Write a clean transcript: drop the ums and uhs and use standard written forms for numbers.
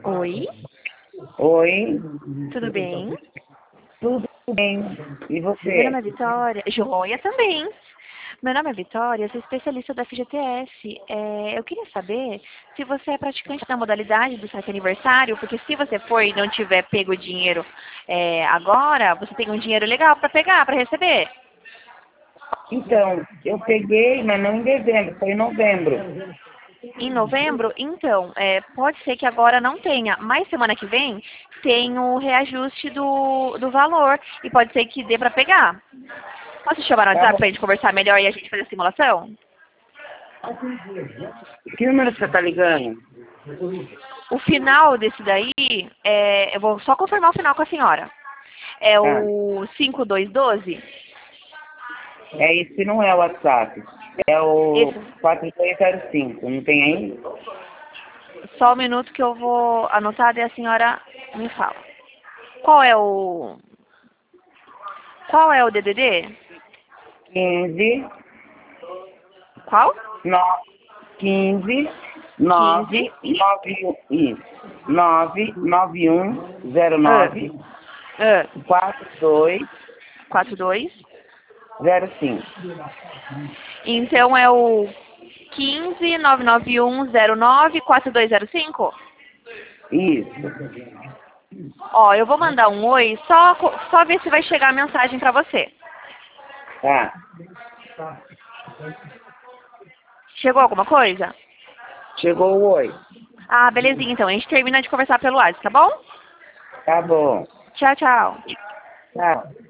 Oi, Oi, tudo bem? tudo bem? E Meu nome você? é Vitória. Joia também. Meu nome é Vitória, eu sou especialista da FGTS. Eu queria saber se você é praticante da modalidade do saque aniversário, porque se você for e não tiver pego o dinheiro agora, você tem um dinheiro legal para pegar, para receber. Então, eu peguei, mas não em dezembro, foi em novembro. Em novembro, então, pode ser que agora não tenha, mas semana que vem tem o reajuste do valor e pode ser que dê para pegar. Posso te chamar no Tá WhatsApp bom. pra gente conversar melhor e a gente fazer a simulação? Que número você tá ligando? O final desse daí, eu vou só confirmar o final com a senhora. É Ah, o 5212? esse não é o WhatsApp. É o Esse, 4205, não tem aí? só um minuto que eu vou anotar e a senhora me fala. Qual é o, qual é o DDD? 15, Qual? 15, 15, 9, 9, isso. 9, 9, 1, 0, ah, 9, ah, 4, 2, 42. 0, 5. Então é o 15 991094205. Isso. Ó, eu vou mandar um oi, só ver se vai chegar a mensagem pra você. Tá. Chegou alguma coisa? Chegou o oi. Ah, belezinha, então. A gente termina de conversar pelo WhatsApp, tá bom? Tá bom. Tchau, tchau. Tchau.